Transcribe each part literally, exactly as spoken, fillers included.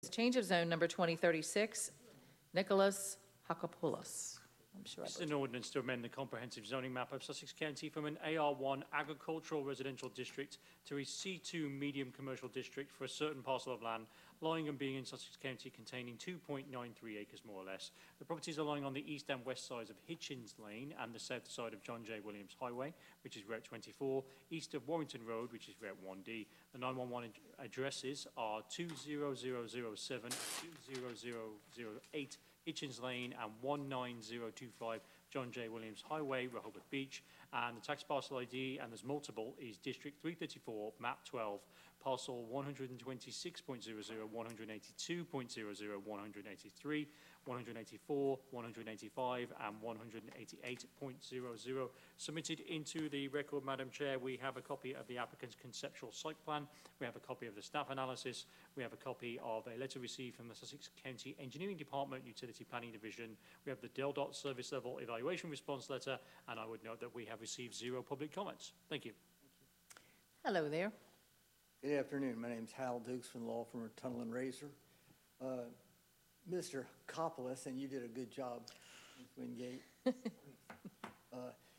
Change of zone number twenty thirty-six, Nicholas Hakopoulos. I'm sure I This is an ordinance to amend the comprehensive zoning map of Sussex County from an A R one agricultural residential district to a C two medium commercial district for a certain parcel of land lying and being in Sussex County containing two point nine three acres more or less. The properties are lying on the east and west sides of Hitchins Lane and the south side of John J. Williams Highway, which is Route twenty-four, east of Warrington Road, which is Route one D. The nine one one ad addresses are two zero zero zero seven, two zero zero zero eight Hitchins Lane and one nine zero two five John J. Williams Highway, Rehoboth Beach. And the tax parcel I D, and there's multiple, is District three thirty-four, Map twelve, parcel one twenty-six point zero zero, one eighty-two point zero zero, one eighty-three, one eighty-four, one eighty-five, and one eighty-eight point zero zero. Submitted into the record, Madam Chair, we have a copy of the applicant's conceptual site plan, we have a copy of the staff analysis, we have a copy of a letter received from the Sussex County Engineering Department, Utility Planning Division, we have the Del Dot Service Level Evaluation Response Letter, and I would note that we have received zero public comments. Thank you. Hello there. Good afternoon. My name is Hal Dukes from the law firm of Tunnel and Razor. Uh, Mister Kopoulos, and you did a good job, Miz Wingate, uh,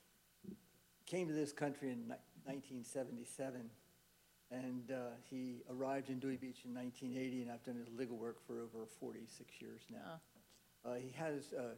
came to this country in nineteen seventy-seven, and uh, he arrived in Dewey Beach in nineteen eighty, and I've done his legal work for over forty-six years now. Oh. Uh, he has uh,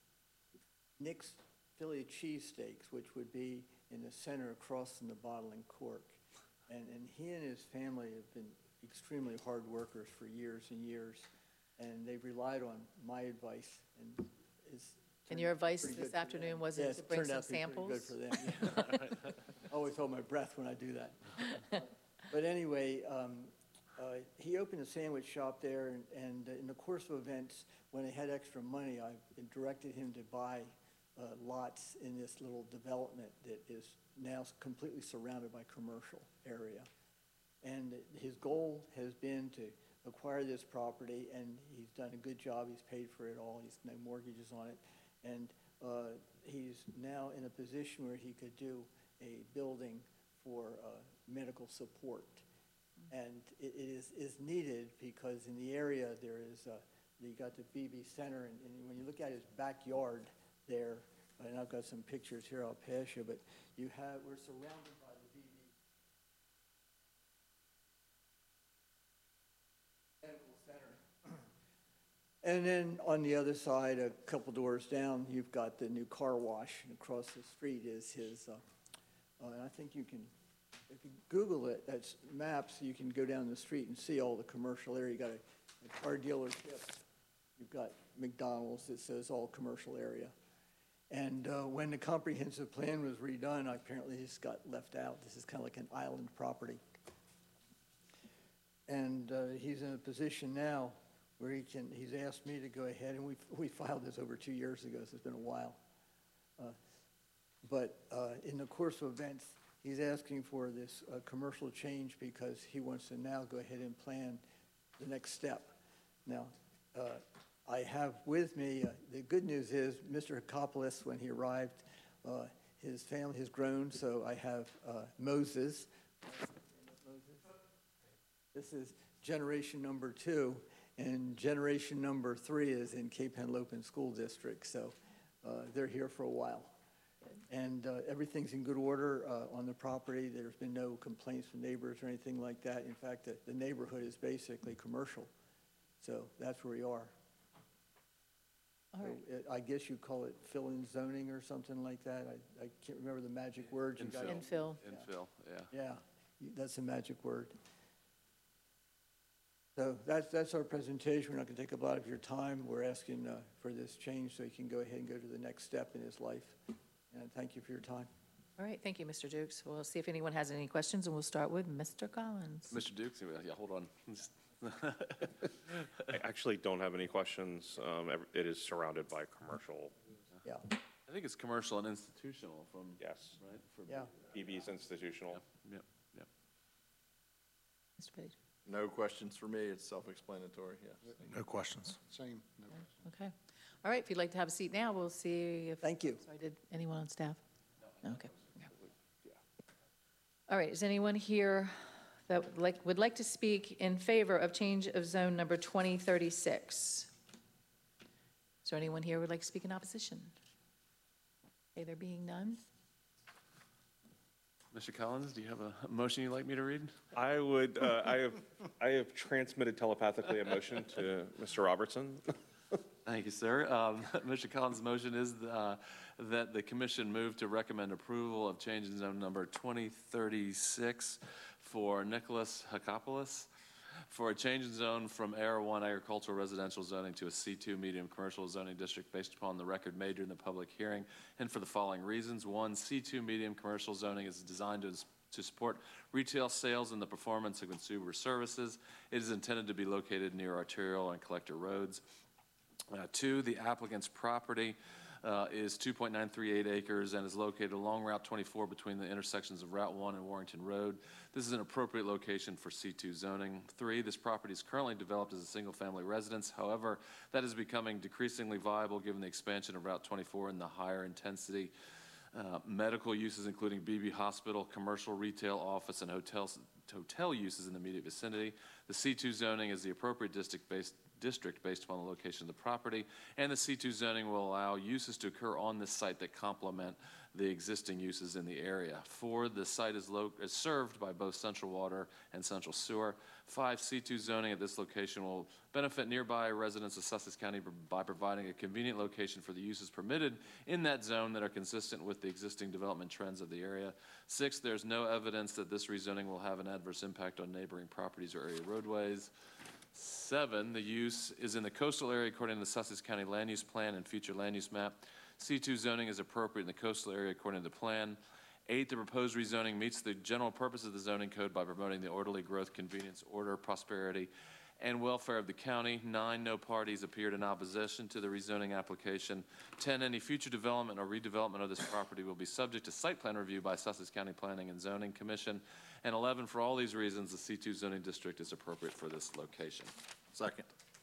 Nick's Philly cheesesteaks, which would be in the center across from the bottling cork. And, and he and his family have been extremely hard workers for years and years, and they've relied on my advice. And, it's and your advice this afternoon was yeah, it to bring some samples? Good for them. Yeah. I always hold my breath when I do that. But anyway, um, uh, he opened a sandwich shop there, and, and in the course of events, when he had extra money, I directed him to buy uh, lots in this little development that is now completely surrounded by commercial area. And his goal has been to acquire this property, and he's done a good job. He's paid for it all. He's no mortgages on it. And uh, he's now in a position where he could do a building for uh, medical support. And it, it is, is needed because in the area there is, uh, you got the V B Center, and, and when you look at his backyard there, and I've got some pictures here I'll pass you, but you have, we're surrounded by the V B Medical Center. And then on the other side, a couple doors down, you've got the new car wash, and across the street is his, uh, uh, and I think you can, if you Google it, that's maps, you can go down the street and see all the commercial area. You got a, a car dealership, you've got McDonald's that says all commercial area. And uh, when the comprehensive plan was redone, apparently this got left out. This is kind of like an island property. And uh, he's in a position now where he can, he's asked me to go ahead, and we we filed this over two years ago, so it's been a while. Uh, but uh, in the course of events, he's asking for this uh, commercial change because he wants to now go ahead and plan the next step. Now, uh, I have with me, uh, the good news is Mister Kopoulos, when he arrived, uh, his family has grown, so I have uh, Moses. This is generation number two, and generation number three is in Cape Henlopen School District, so uh, they're here for a while. And uh, everything's in good order uh, on the property. There's been no complaints from neighbors or anything like that. In fact, the, the neighborhood is basically commercial, so that's where we are. All right. So it, I guess you call it fill-in zoning or something like that. I, I can't remember the magic word. You got it. Infill. Infill, yeah. Yeah, you- that's a magic word. So that's, that's our presentation. We're not going to take up a lot of your time. We're asking uh, for this change so he can go ahead and go to the next step in his life. And thank you for your time. All right, thank you, Mister Dukes. We'll see if anyone has any questions, and we'll start with Mister Collins. Mister Dukes, yeah, hold on. I actually don't have any questions. Um, ev- it is surrounded by commercial. Yeah, I think it's commercial and institutional from, Yes. right? For yeah. P B's institutional. Yep, yep, yep. Mister Page. No questions for me. It's self-explanatory, yes. No questions. Same. No. Okay. All right, if you'd like to have a seat now, we'll see if. Thank you. Sorry, did anyone on staff? No. Okay. Okay. All right, is anyone here that would like, would like to speak in favor of change of zone number twenty thirty-six? Is there anyone here who would like to speak in opposition? Okay, there being none. Mister Collins, do you have a motion you'd like me to read? I would, uh, I have, I have transmitted telepathically a motion to Mister Robertson. Thank you, sir. Um, Mister Collins' motion is uh, that the commission move to recommend approval of change in zone number twenty thirty-six for Nicholas Hakopoulos for a change in zone from A R one agricultural residential zoning to a C two medium commercial zoning district based upon the record made during the public hearing, and for the following reasons. One, C two medium commercial zoning is designed to to support retail sales and the performance of consumer services. It is intended to be located near arterial and collector roads. Uh, two, the applicant's property uh, is two point nine three eight acres and is located along Route twenty-four between the intersections of Route one and Warrington Road. This is an appropriate location for C two zoning. Three, this property is currently developed as a single-family residence. However, that is becoming decreasingly viable given the expansion of Route twenty-four and the higher intensity uh, medical uses, including B B Hospital, commercial, retail, office, and hotels, hotel uses in the immediate vicinity. The C two zoning is the appropriate district based district based upon the location of the property, and the C two zoning will allow uses to occur on this site that complement the existing uses in the area. Four, the site is, lo is served by both central water and central sewer. Five, C two zoning at this location will benefit nearby residents of Sussex County by providing a convenient location for the uses permitted in that zone that are consistent with the existing development trends of the area. Six, there's no evidence that this rezoning will have an adverse impact on neighboring properties or area roadways. Seven, the use is in the coastal area according to the Sussex County Land Use Plan and future land use map. C two zoning is appropriate in the coastal area according to the plan. Eight, the proposed rezoning meets the general purpose of the zoning code by promoting the orderly growth, convenience, order, prosperity, and welfare of the county. Nine, no parties appeared in opposition to the rezoning application. Ten, any future development or redevelopment of this property will be subject to site plan review by Sussex County Planning and Zoning Commission. And eleven, for all these reasons, the C two zoning district is appropriate for this location. Second.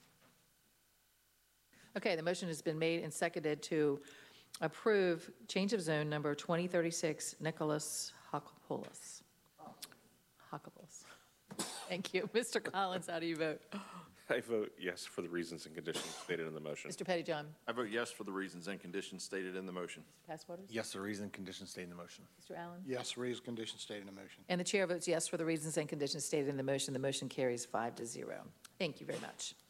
Okay, the motion has been made and seconded to approve change of zone number twenty thirty-six, Nicholas Hakopoulos. Hakopoulos. Thank you. Mister Collins, how do you vote? I vote yes for the reasons and conditions stated in the motion. Mister Pettyjohn? I vote yes for the reasons and conditions stated in the motion. Mister Passwaters? Yes, the reason conditions stated in the motion. Mister Allen? Yes, reason conditions stated in the motion. And the chair votes yes for the reasons and conditions stated in the motion. The motion carries five to zero. Thank you very much.